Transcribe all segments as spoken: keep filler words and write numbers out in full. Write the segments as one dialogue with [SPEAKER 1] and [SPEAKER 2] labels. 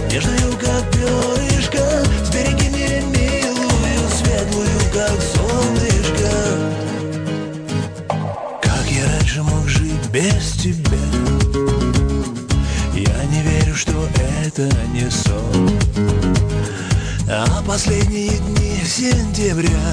[SPEAKER 1] нежную, как перышко. Сбереги мне милую, светлую, как солнышко. Как я раньше мог жить без тебя? Я не верю, что это не сон. А последние дни сентября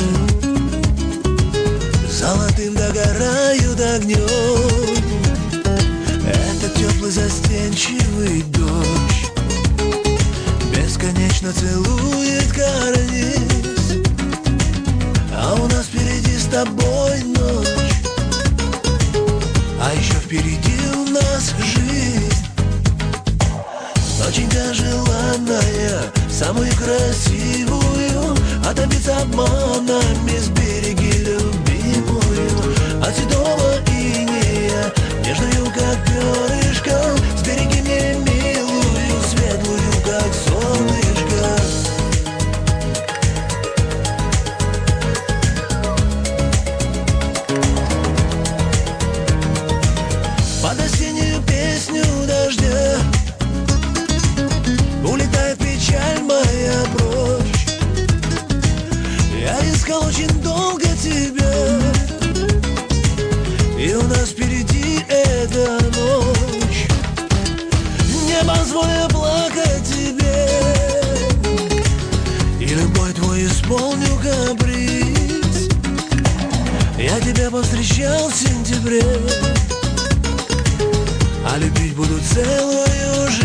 [SPEAKER 1] золотым догорают огнем. Этот теплый застенчивый дождь бесконечно целует карниз. А у нас впереди с тобой ночь, а еще впереди у нас жизнь. Доченька желанная, самую красивую, а добиться обманами сбереги любимую. От седого инея, нежную, как перышко. Сбереги мне милую, светлую, как солнышко. Под осеннюю песню дождя улетает печаль моя прочь. Я искал очень долго тебя, и у нас впереди эта ночь. Не позволю плакать тебе, и любой твой исполню каприз. Я тебя повстречал в сентябре, а любить буду целую жизнь.